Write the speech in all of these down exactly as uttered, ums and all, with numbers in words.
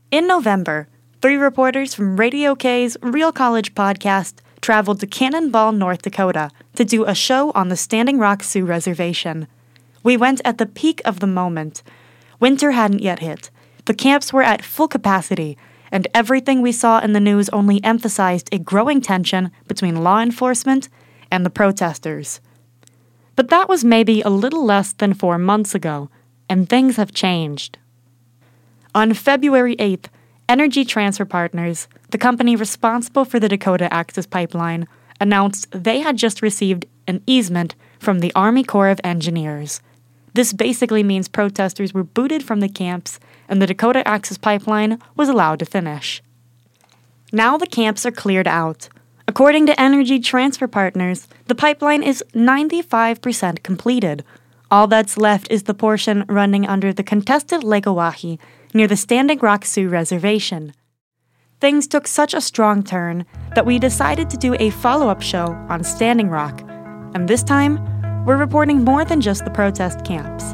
In November, three reporters from Radio K's Real College podcast traveled to Cannonball, North Dakota to do a show on the Standing Rock Sioux Reservation. We went at the peak of the moment. Winter hadn't yet hit. The camps were at full capacity, and everything we saw in the news only emphasized a growing tension between law enforcement and the protesters. But that was maybe a little less than four months ago, and things have changed. On February eighth, Energy Transfer Partners, the company responsible for the Dakota Access Pipeline, announced they had just received an easement from the Army Corps of Engineers. This basically means protesters were booted from the camps and the Dakota Access Pipeline was allowed to finish. Now the camps are cleared out. According to Energy Transfer Partners, the pipeline is ninety-five percent completed. All that's left is the portion running under the contested Lake Oahe near the Standing Rock Sioux Reservation. Things took such a strong turn that we decided to do a follow-up show on Standing Rock, and this time, we're reporting more than just the protest camps.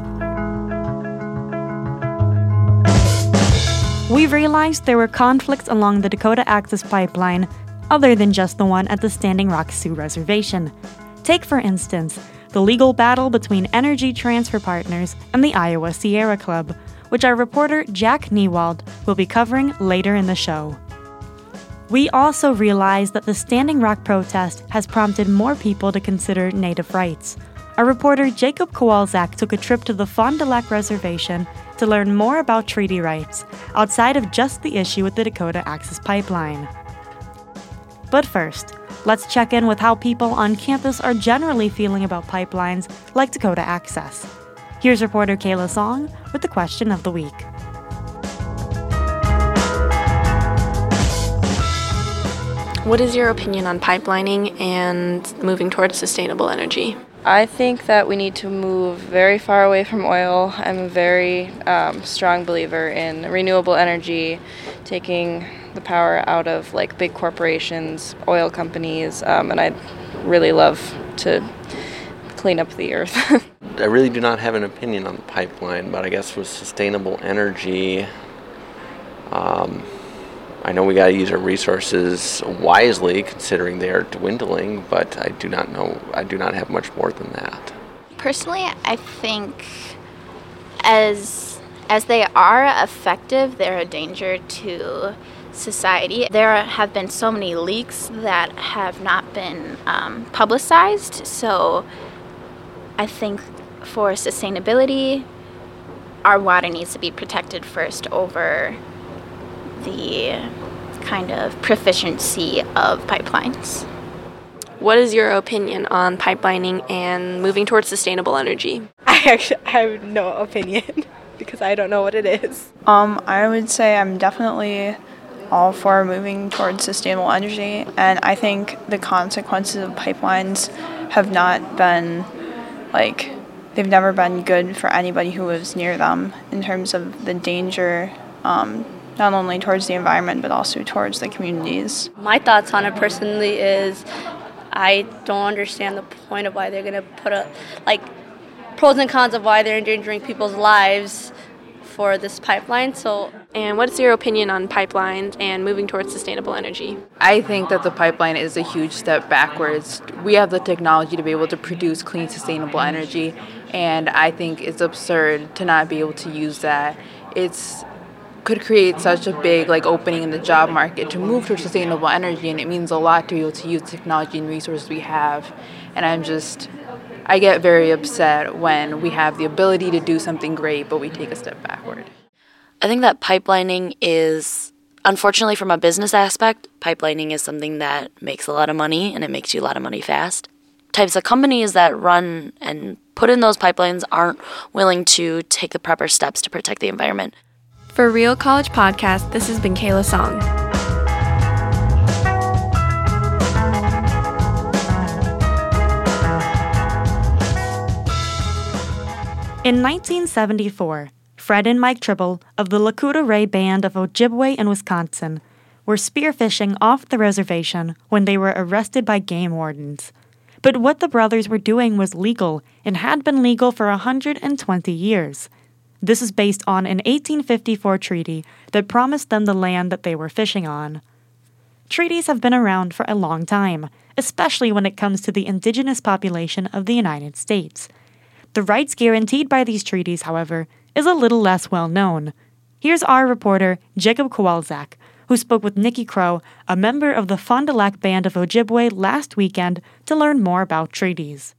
We realized there were conflicts along the Dakota Access Pipeline other than just the one at the Standing Rock Sioux Reservation. Take, for instance, the legal battle between Energy Transfer Partners and the Iowa Sierra Club, which our reporter Jack Niewald will be covering later in the show. We also realized that the Standing Rock protest has prompted more people to consider Native rights. Our reporter Jacob Kowalczak took a trip to the Fond du Lac Reservation to learn more about treaty rights, outside of just the issue with the Dakota Access Pipeline. But first, let's check in with how people on campus are generally feeling about pipelines like Dakota Access. Here's reporter Kayla Song with the question of the week. What is your opinion on pipelining and moving towards sustainable energy? I think that we need to move very far away from oil. I'm a very um, strong believer in renewable energy, taking the power out of like big corporations, oil companies, um, and I'd really love to clean up the earth. I really do not have an opinion on the pipeline, but I guess with sustainable energy, um, I know we got to use our resources wisely, considering they are dwindling. But I do not know. I do not have much more than that. Personally, I think as as they are effective, they're a danger to society. There have been so many leaks that have not been um, publicized. So I think for sustainability, our water needs to be protected first over the kind of proficiency of pipelines. What is your opinion on pipelining and moving towards sustainable energy? I actually I have no opinion because I don't know what it is. Um, I would say I'm definitely all for moving towards sustainable energy, and I think the consequences of pipelines have not been, like, they've never been good for anybody who lives near them in terms of the danger, um, not only towards the environment but also towards the communities. My thoughts on it personally is I don't understand the point of why they're going to put a, like, pros and cons of why they're endangering people's lives for this pipeline. So, and what is your opinion on pipelines and moving towards sustainable energy? I think that the pipeline is a huge step backwards. We have the technology to be able to produce clean, sustainable energy, and I think it's absurd to not be able to use that. It's could create such a big like opening in the job market to move towards sustainable energy, and it means a lot to be able to use the technology and resources we have. And I'm just, I get very upset when we have the ability to do something great, but we take a step backward. I think that pipelining is, unfortunately from a business aspect, pipelining is something that makes a lot of money, and it makes you a lot of money fast. Types of companies that run and put in those pipelines aren't willing to take the proper steps to protect the environment. For Real College Podcast, this has been Kayla Song. In nineteen seventy-four, Fred and Mike Tribble of the Lakota Ray Band of Ojibwe in Wisconsin were spearfishing off the reservation when they were arrested by game wardens. But what the brothers were doing was legal and had been legal for one hundred twenty years. This is based on an eighteen fifty-four treaty that promised them the land that they were fishing on. Treaties have been around for a long time, especially when it comes to the indigenous population of the United States. The rights guaranteed by these treaties, however, is a little less well known. Here's our reporter, Jacob Kowalczak, who spoke with Nikki Crow, a member of the Fond du Lac Band of Ojibwe, last weekend to learn more about treaties.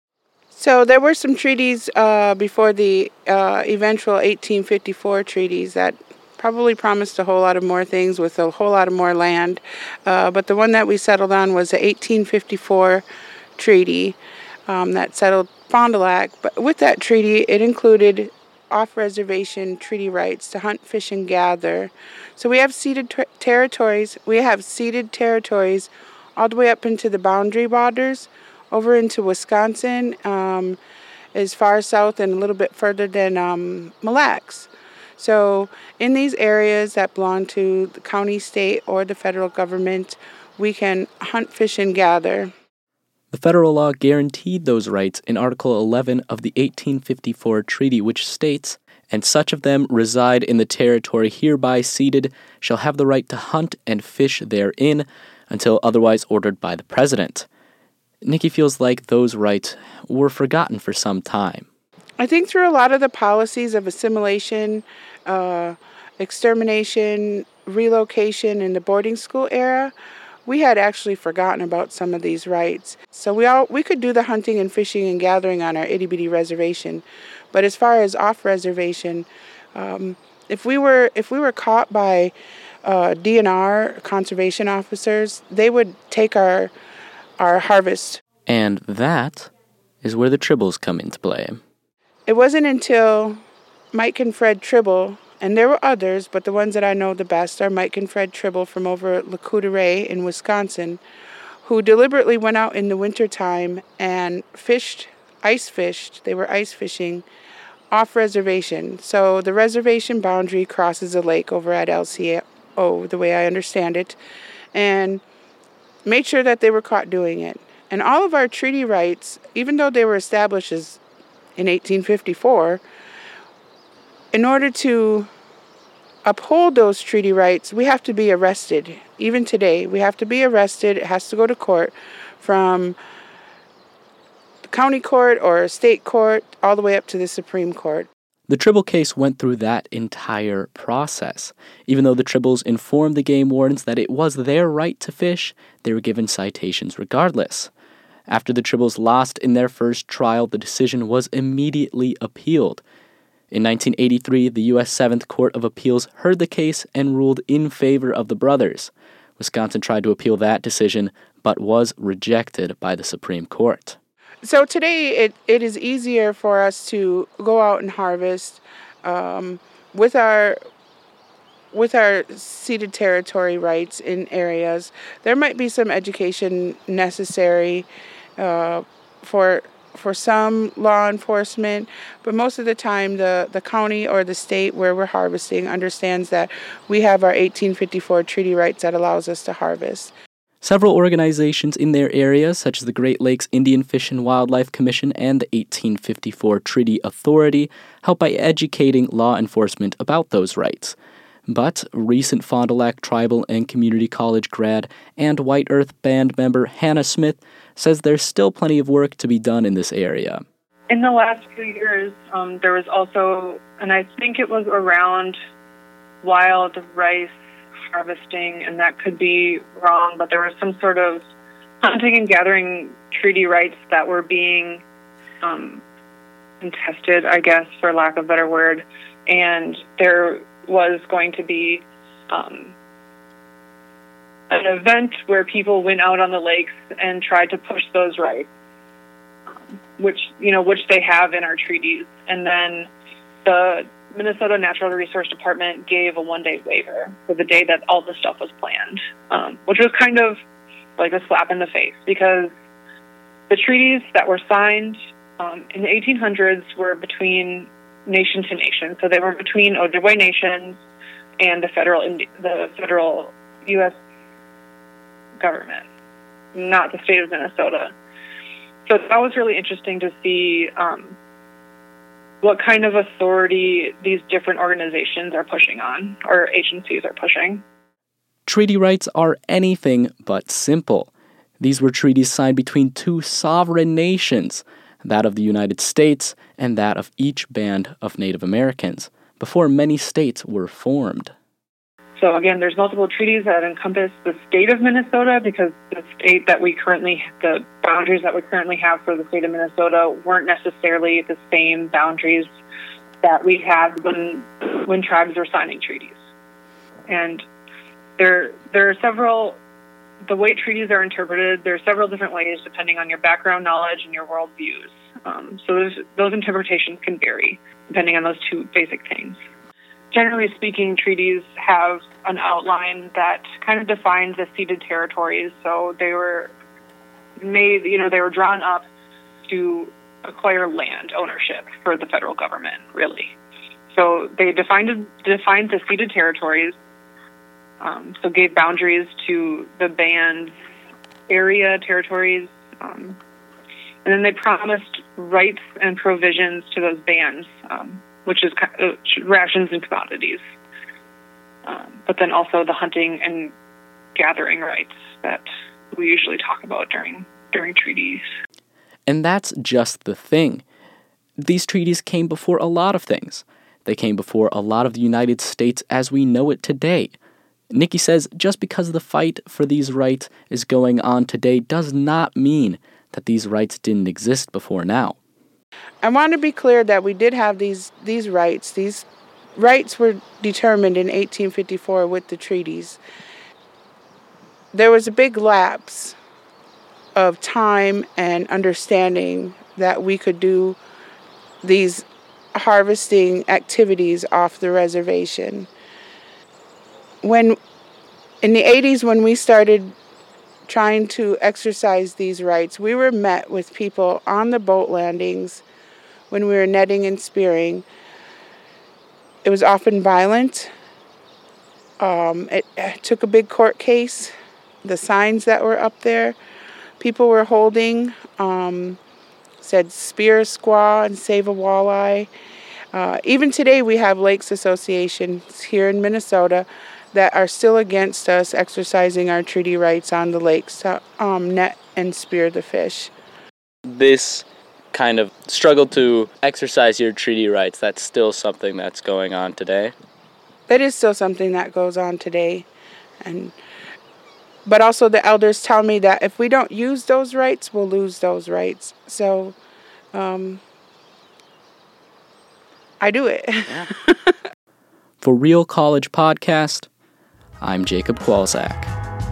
So there were some treaties uh, before the uh, eventual eighteen fifty-four treaties that probably promised a whole lot of more things with a whole lot of more land. Uh, but the one that we settled on was the eighteen fifty-four treaty um, that settled Fond du Lac. But with that treaty, it included off-reservation treaty rights to hunt, fish, and gather. So we have ceded ter- territories. We have ceded territories all the way up into the boundary borders, over into Wisconsin, um, as far south and a little bit further than um, Mille Lacs. So in these areas that belong to the county, state, or the federal government, we can hunt, fish, and gather. The federal law guaranteed those rights in Article eleven of the eighteen fifty-four treaty, which states, "And such of them reside in the territory hereby ceded shall have the right to hunt and fish therein until otherwise ordered by the President." Nikki feels like those rights were forgotten for some time. I think through a lot of the policies of assimilation, uh, extermination, relocation in the boarding school era, we had actually forgotten about some of these rights. So we all we could do the hunting and fishing and gathering on our itty-bitty reservation, but as far as off-reservation, um, if we were if we were caught by uh, D N R conservation officers, they would take our our harvest. And that is where the Tribbles come into play. It wasn't until Mike and Fred Tribble, and there were others, but the ones that I know the best are Mike and Fred Tribble from over at Le Coudray in Wisconsin, who deliberately went out in the wintertime and fished, ice fished, they were ice fishing, off reservation. So the reservation boundary crosses a lake over at L C O, the way I understand it, and made sure that they were caught doing it. And all of our treaty rights, even though they were established as in eighteen fifty-four, in order to uphold those treaty rights, we have to be arrested. Even today, we have to be arrested. It has to go to court, from the county court or state court all the way up to the Supreme Court. The Tribble case went through that entire process. Even though the Tribbles informed the game wardens that it was their right to fish, they were given citations regardless. After the Tribbles lost in their first trial, the decision was immediately appealed. In nineteen eighty-three, the U S Seventh Court of Appeals heard the case and ruled in favor of the brothers. Wisconsin tried to appeal that decision, but was rejected by the Supreme Court. So today, it, it is easier for us to go out and harvest um, with our with our ceded territory rights in areas. There might be some education necessary uh, for for some law enforcement, but most of the time the, the county or the state where we're harvesting understands that we have our eighteen fifty-four treaty rights that allows us to harvest. Several organizations in their area, such as the Great Lakes Indian Fish and Wildlife Commission and the eighteen fifty-four Treaty Authority, help by educating law enforcement about those rights. But recent Fond du Lac Tribal and Community College grad and White Earth Band member Hannah Smith says there's still plenty of work to be done in this area. In the last few years, um, there was also, and I think it was around wild rice harvesting, and that could be wrong, but there was some sort of hunting and gathering treaty rights that were being um, contested, I guess, for lack of a better word, and there was going to be um, an event where people went out on the lakes and tried to push those rights, um, which, you know, which they have in our treaties, and then the Minnesota Natural Resource Department gave a one-day waiver for the day that all this stuff was planned, um, which was kind of like a slap in the face, because the treaties that were signed um, in the eighteen hundreds were between nation to nation. So they were between Ojibwe nations and the federal Indi- the federal U S government, not the state of Minnesota. So that was really interesting to see um, what kind of authority these different organizations are pushing on, or agencies are pushing. Treaty rights are anything but simple. These were treaties signed between two sovereign nations, that of the United States and that of each band of Native Americans, before many states were formed. So again, there's multiple treaties that encompass the state of Minnesota, because the state that we currently, the boundaries that we currently have for the state of Minnesota weren't necessarily the same boundaries that we had when when tribes were signing treaties. And there there are several, the way treaties are interpreted, there are several different ways depending on your background knowledge and your worldviews. Um, so those, those interpretations can vary depending on those two basic things. Generally speaking, treaties have an outline that kind of defines the ceded territories. So they were made, you know, they were drawn up to acquire land ownership for the federal government, really. So they defined defined the ceded territories, um, so gave boundaries to the band's area, territories, um, and then they promised rights and provisions to those bands, um, which is uh, rations and commodities, um, but then also the hunting and gathering rights that we usually talk about during during treaties. And that's just the thing. These treaties came before a lot of things. They came before a lot of the United States as we know it today. Nikki says just because the fight for these rights is going on today does not mean that these rights didn't exist before now. I want to be clear that we did have these these rights. These rights were determined in eighteen fifty-four with the treaties. There was a big lapse of time and understanding that we could do these harvesting activities off the reservation. When in the eighties, when we started trying to exercise these rights, we were met with people on the boat landings when we were netting and spearing. It was often violent. Um, it, it took a big court case. The signs that were up there, people were holding, um, said spear a squaw and save a walleye. Uh, even today we have lakes associations here in Minnesota that are still against us exercising our treaty rights on the lakes to um, net and spear the fish. This kind of struggle to exercise your treaty rights, that's still something that's going on today? That is still something that goes on today. And but also the elders tell me that if we don't use those rights, we'll lose those rights. So um, I do it. Yeah. For Real College Podcast, I'm Jacob Kwolzak.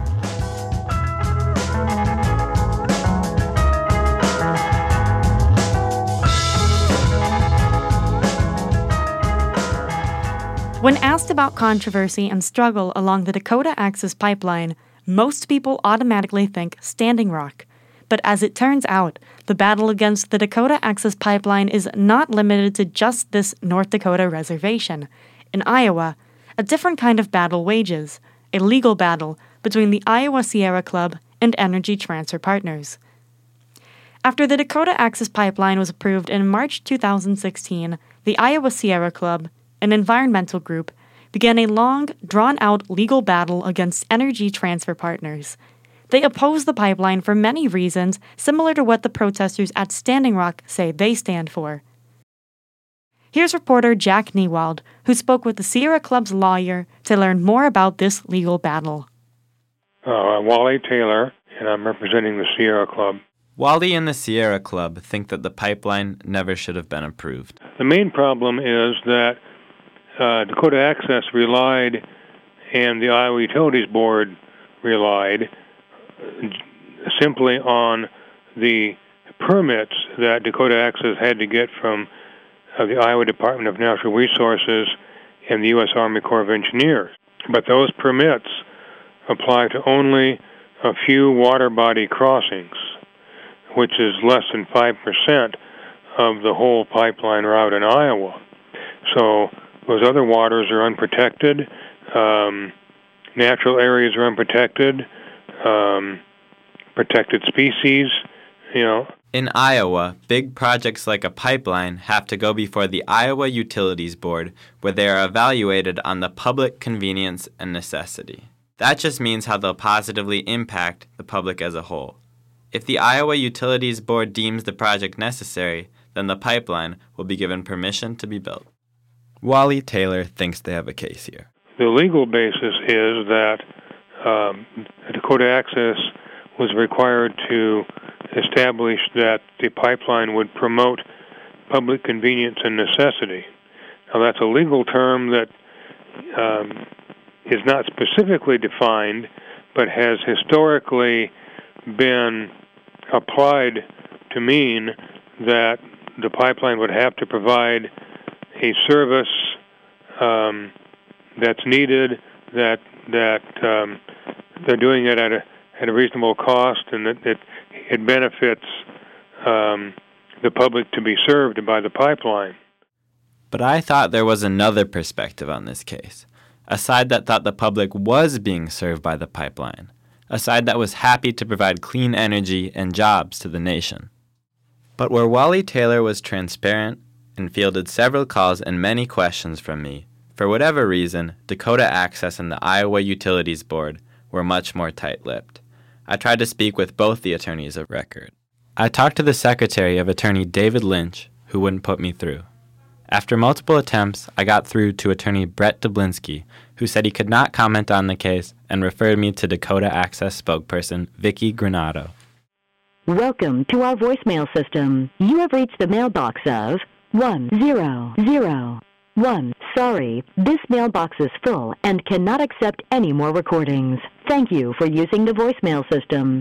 When asked about controversy and struggle along the Dakota Access Pipeline, most people automatically think Standing Rock. But as it turns out, the battle against the Dakota Access Pipeline is not limited to just this North Dakota reservation. In Iowa, a different kind of battle wages, a legal battle between the Iowa Sierra Club and Energy Transfer Partners. After the Dakota Access Pipeline was approved in March two thousand sixteen, the Iowa Sierra Club, an environmental group, began a long, drawn-out legal battle against Energy Transfer Partners. They oppose the pipeline for many reasons similar to what the protesters at Standing Rock say they stand for. Here's reporter Jack Niewald, who spoke with the Sierra Club's lawyer to learn more about this legal battle. Uh, I'm Wally Taylor, and I'm representing the Sierra Club. Wally and the Sierra Club think that the pipeline never should have been approved. The main problem is that uh, Dakota Access relied, and the Iowa Utilities Board relied, simply on the permits that Dakota Access had to get from uh, the Iowa Department of Natural Resources and the U S Army Corps of Engineers. But those permits apply to only a few water body crossings, which is less than five percent of the whole pipeline route in Iowa. So those other waters are unprotected. Um, natural areas are unprotected. Um, protected species, you know, In Iowa, big projects like a pipeline have to go before the Iowa Utilities Board, where they are evaluated on the public convenience and necessity. That just means how they'll positively impact the public as a whole. If the Iowa Utilities Board deems the project necessary, then the pipeline will be given permission to be built. Wally Taylor thinks they have a case here. The legal basis is that um, Dakota Access was required to establish that the pipeline would promote public convenience and necessity. Now, that's a legal term that um, is not specifically defined, but has historically been applied to mean that the pipeline would have to provide a service um, that's needed, that that um, they're doing it at a at a reasonable cost, and that it, it benefits um, the public to be served by the pipeline. But I thought there was another perspective on this case, a side that thought the public was being served by the pipeline, a side that was happy to provide clean energy and jobs to the nation. But where Wally Taylor was transparent and fielded several calls and many questions from me, for whatever reason, Dakota Access and the Iowa Utilities Board were much more tight-lipped. I tried to speak with both the attorneys of record. I talked to the secretary of attorney David Lynch, who wouldn't put me through. After multiple attempts, I got through to attorney Brett Dublinsky, who said he could not comment on the case and referred me to Dakota Access spokesperson Vicki Granado. Welcome to our voicemail system. You have reached the mailbox of one zero zero one. Sorry, this mailbox is full and cannot accept any more recordings. Thank you for using the voicemail system.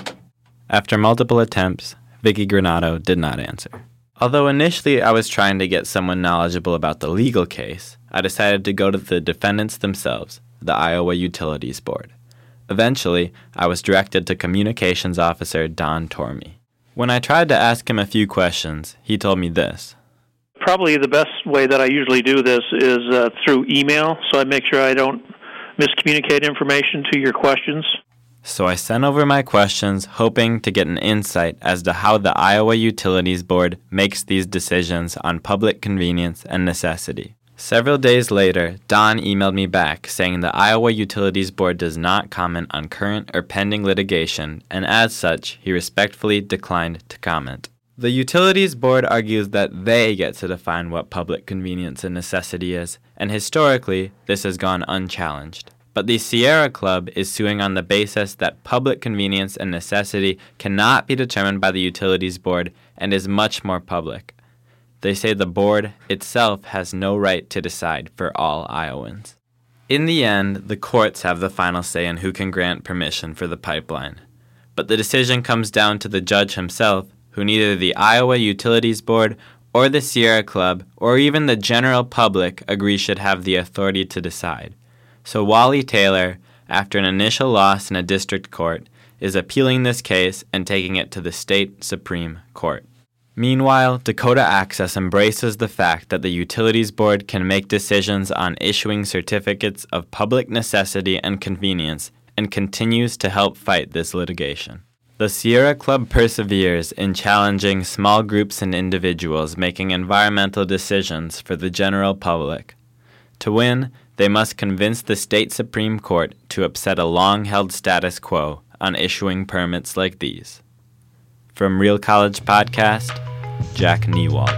After multiple attempts, Vicki Granado did not answer. Although initially I was trying to get someone knowledgeable about the legal case, I decided to go to the defendants themselves, the Iowa Utilities Board. Eventually, I was directed to Communications Officer Don Tormey. When I tried to ask him a few questions, he told me this. Probably the best way that I usually do this is uh, through email, so I make sure I don't miscommunicate information to your questions. So I sent over my questions, hoping to get an insight as to how the Iowa Utilities Board makes these decisions on public convenience and necessity. Several days later, Don emailed me back saying the Iowa Utilities Board does not comment on current or pending litigation, and as such, he respectfully declined to comment. The Utilities Board argues that they get to define what public convenience and necessity is, and historically, this has gone unchallenged. But the Sierra Club is suing on the basis that public convenience and necessity cannot be determined by the Utilities Board and is much more public. They say the board itself has no right to decide for all Iowans. In the end, the courts have the final say in who can grant permission for the pipeline. But the decision comes down to the judge himself, who neither the Iowa Utilities Board or the Sierra Club or even the general public agree should have the authority to decide. So Wally Taylor, after an initial loss in a district court, is appealing this case and taking it to the state Supreme Court. Meanwhile, Dakota Access embraces the fact that the Utilities Board can make decisions on issuing certificates of public necessity and convenience and continues to help fight this litigation. The Sierra Club perseveres in challenging small groups and individuals making environmental decisions for the general public. To win, they must convince the state Supreme Court to upset a long-held status quo on issuing permits like these. From Real College Podcast, Jack Newald.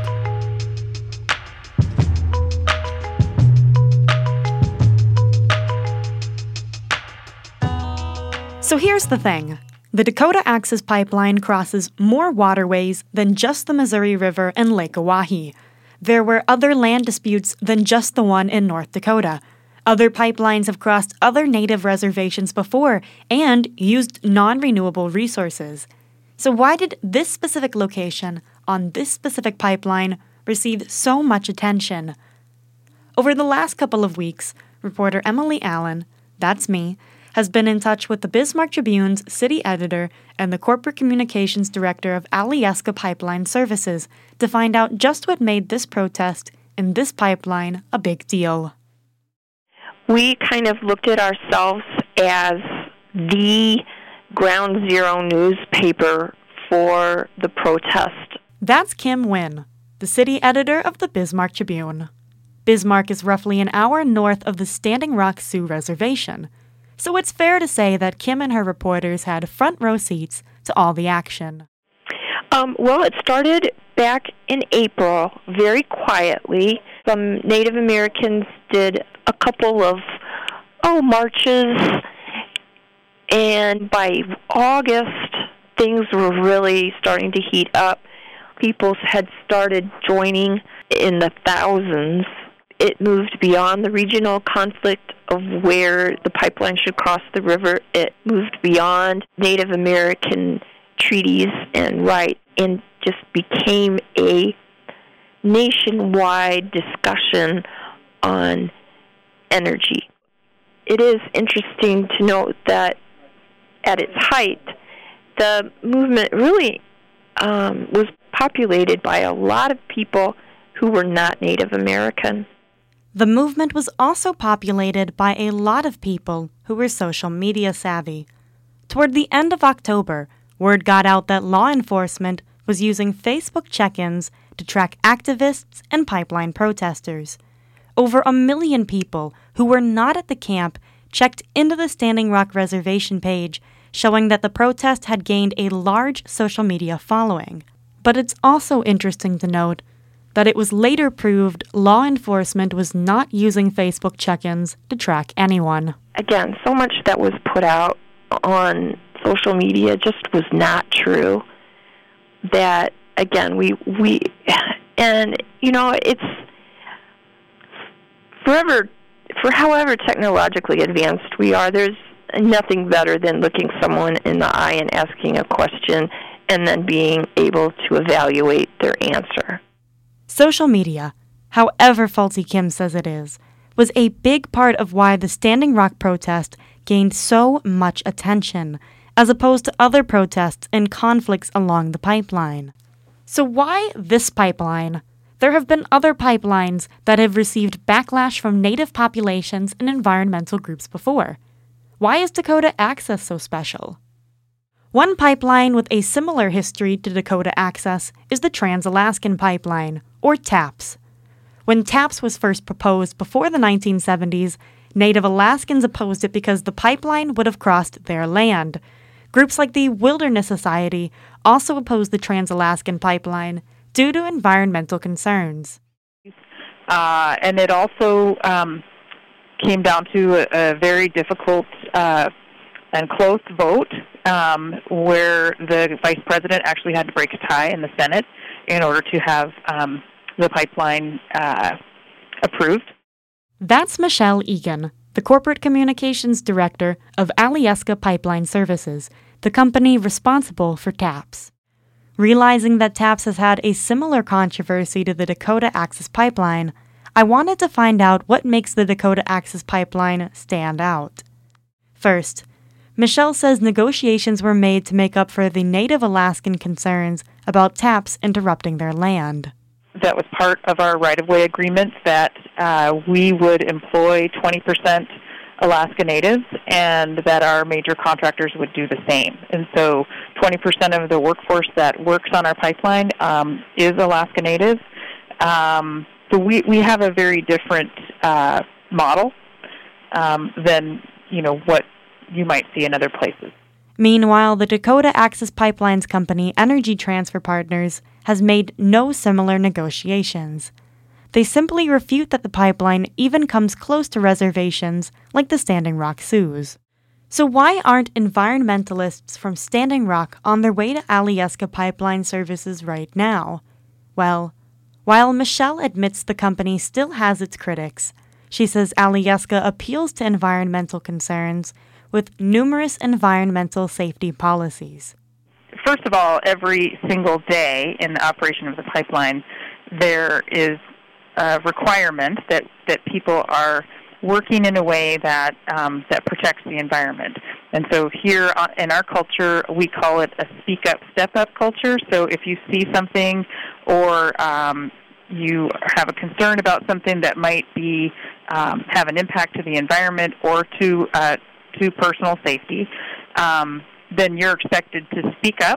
So here's the thing. The Dakota Access Pipeline crosses more waterways than just the Missouri River and Lake Oahe. There were other land disputes than just the one in North Dakota. Other pipelines have crossed other native reservations before and used non-renewable resources. So why did this specific location on this specific pipeline receive so much attention? Over the last couple of weeks, reporter Emily Allen, that's me, has been in touch with the Bismarck Tribune's city editor and the corporate communications director of Alyeska Pipeline Services to find out just what made this protest in this pipeline a big deal. We kind of looked at ourselves as the ground zero newspaper for the protest. That's Kim Wynn, the city editor of the Bismarck Tribune. Bismarck is roughly an hour north of the Standing Rock Sioux Reservation, so it's fair to say that Kim and her reporters had front row seats to all the action. Um, well, it started back in April, very quietly. Some Native Americans did a couple of, oh, marches, and by August, things were really starting to heat up. People had started joining in the thousands. It moved beyond the regional conflict of where the pipeline should cross the river. It moved beyond Native American treaties and rights and just became a nationwide discussion on energy. It is interesting to note that at its height, the movement really um, was populated by a lot of people who were not Native American. The movement was also populated by a lot of people who were social media savvy. Toward the end of October, word got out that law enforcement was using Facebook check-ins to track activists and pipeline protesters. Over a million people who were not at the camp checked into the Standing Rock Reservation page, showing that the protest had gained a large social media following. But it's also interesting to note that it was later proved law enforcement was not using Facebook check-ins to track anyone. Again, so much that was put out on social media just was not true. That, again, we, we and, you know, it's forever, for however technologically advanced we are, there's nothing better than looking someone in the eye and asking a question and then being able to evaluate their answer. Social media, however faulty Kim says it is, was a big part of why the Standing Rock protest gained so much attention, as opposed to other protests and conflicts along the pipeline. So why this pipeline? There have been other pipelines that have received backlash from Native populations and environmental groups before. Why is Dakota Access so special? One pipeline with a similar history to Dakota Access is the Trans-Alaskan Pipeline, or TAPS. When TAPS was first proposed before the nineteen seventies, Native Alaskans opposed it because the pipeline would have crossed their land. Groups like the Wilderness Society also opposed the Trans-Alaskan Pipeline due to environmental concerns. Uh, and it also um, came down to a, a very difficult uh, and close vote um, where the vice president actually had to break a tie in the Senate in order to have um, the pipeline uh, approved. That's Michelle Egan, the Corporate Communications Director of Alyeska Pipeline Services, the company responsible for TAPS. Realizing that TAPS has had a similar controversy to the Dakota Access Pipeline, I wanted to find out what makes the Dakota Access Pipeline stand out. First, Michelle says negotiations were made to make up for the Native Alaskan concerns about TAPS interrupting their land. That was part of our right-of-way agreement that uh, we would employ twenty percent Alaska Natives and that our major contractors would do the same. And so twenty percent of the workforce that works on our pipeline um, is Alaska Native. Um, so we, we have a very different uh, model um, than, you know, what you might see in other places. Meanwhile, the Dakota Access Pipelines company Energy Transfer Partners has made no similar negotiations. They simply refute that the pipeline even comes close to reservations like the Standing Rock Sioux. So why aren't environmentalists from Standing Rock on their way to Alyeska Pipeline Services right now? Well, while Michelle admits the company still has its critics, she says Alyeska appeals to environmental concerns with numerous environmental safety policies. First of all, every single day in the operation of the pipeline, there is a requirement that, that people are working in a way that um, that protects the environment. And so here in our culture, we call it a speak up, step up culture. So if you see something or um, you have a concern about something that might be um, have an impact to the environment or to uh, to personal safety, um, then you're expected to speak up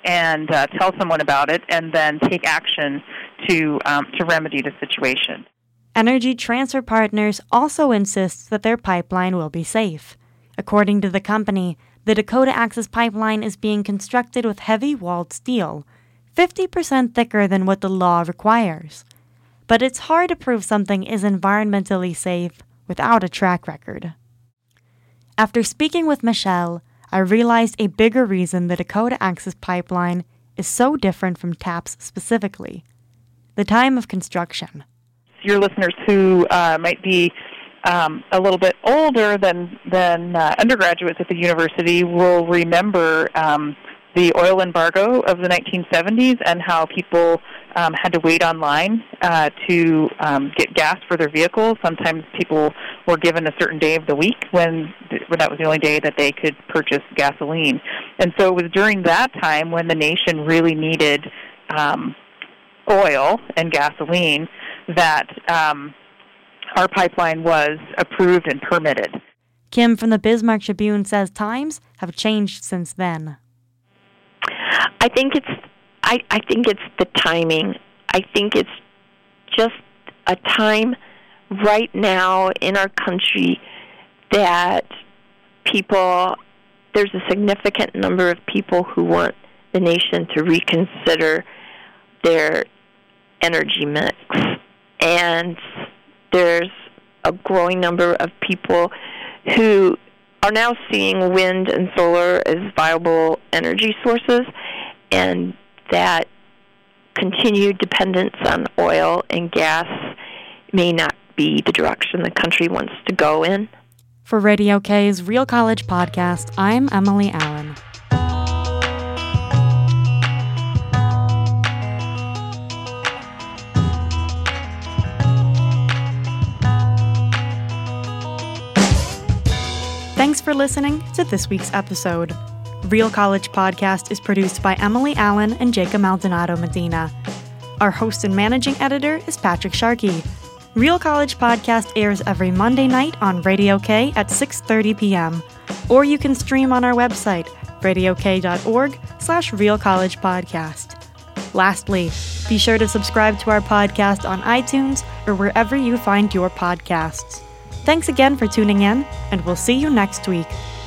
and uh, tell someone about it, and then take action to um, to remedy the situation. Energy Transfer Partners also insists that their pipeline will be safe. According to the company, the Dakota Access Pipeline is being constructed with heavy walled steel, fifty percent thicker than what the law requires. But it's hard to prove something is environmentally safe without a track record. After speaking with Michelle, I realized a bigger reason the Dakota Access Pipeline is so different from TAPS specifically: the time of construction. Your listeners who uh, might be um, a little bit older than than uh, undergraduates at the university will remember um, the oil embargo of the nineteen seventies and how people um, had to wait online uh, to um, get gas for their vehicles. Sometimes people were given a certain day of the week when, when that was the only day that they could purchase gasoline. And so it was during that time when the nation really needed um, oil and gasoline that um, our pipeline was approved and permitted. Kim from the Bismarck Tribune says times have changed since then. I think it's I, I think it's the timing. I think it's just a time right now in our country that people, there's a significant number of people who want the nation to reconsider their energy mix. And there's a growing number of people who are now seeing wind and solar as viable energy sources, and that continued dependence on oil and gas may not be the direction the country wants to go in. For Radio K's Real College Podcast, I'm Emily Allen. Thanks for listening to this week's episode. Real College Podcast is produced by Emily Allen and Jacob Maldonado Medina. Our host and managing editor is Patrick Sharkey. Real College Podcast airs every Monday night on Radio K at six thirty p.m. Or you can stream on our website, radiok.org slash Real College Podcast. Lastly, be sure to subscribe to our podcast on iTunes or wherever you find your podcasts. Thanks again for tuning in, and we'll see you next week.